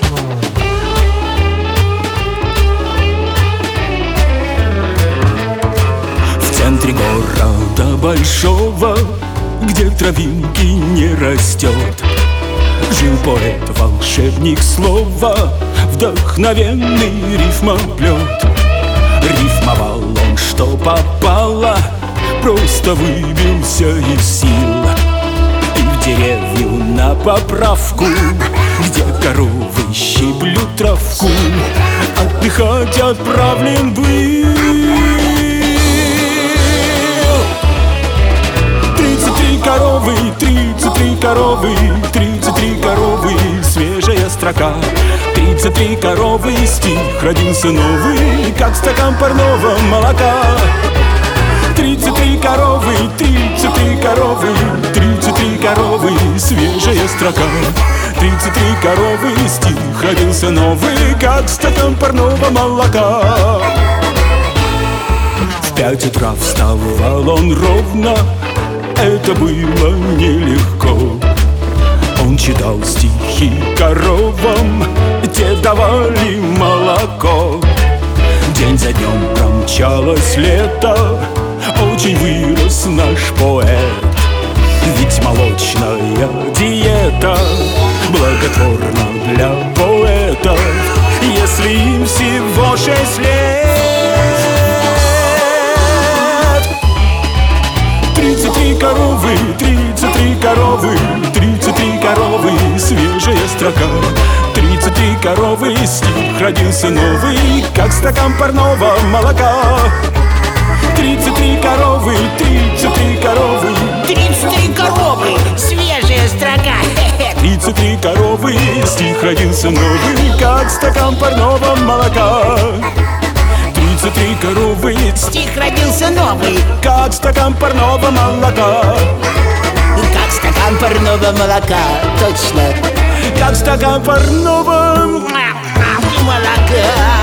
В центре города большого, где травинки не растет, жил поэт, волшебник слова, вдохновенный рифмоплет. Рифмовал он, что попало, просто выбился из сил. И в деревню на поправку, где коровы щиплют травку, отдыхать отправлен был. 33 коровы, 33 коровы, 33 коровы, свежая строка. 33 коровы, стих родился новый, как стакан парного молока. 33 коровы, 33 коровы, 33 коровы, свежая строка. 33 коровы, стих родился новый, как стакан парного молока. В 5 утра вставал он ровно, это было нелегко. Он читал стихи коровам, те давали молоко. День за днем промчалось лето, очень вырос наш поэт. Ведь молочная диета благотворна для поэтов, если им всего 6 лет. 33 коровы, 33 коровы, 33 коровы, свежая строка. 33 коровы, стих родился новый, как стакан парного молока. 33 коровы, 33 коровы, 33 коровы, свежая строка. 33 коровы, стих родился новый, как стакан парного молока. 33 коровы, Стих родился новый, как стакан парного молока. как стакан парного молока. Точно. Как стакан парного Молока.